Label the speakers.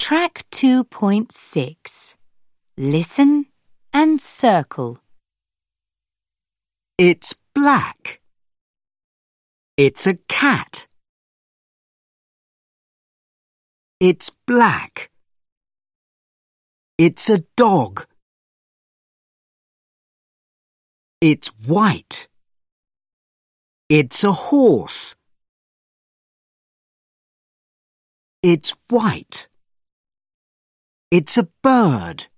Speaker 1: Track 2.6. Listen and circle.
Speaker 2: It's black. It's a cat. It's black. It's a dog. It's white. It's a horse. It's white. It's a bird.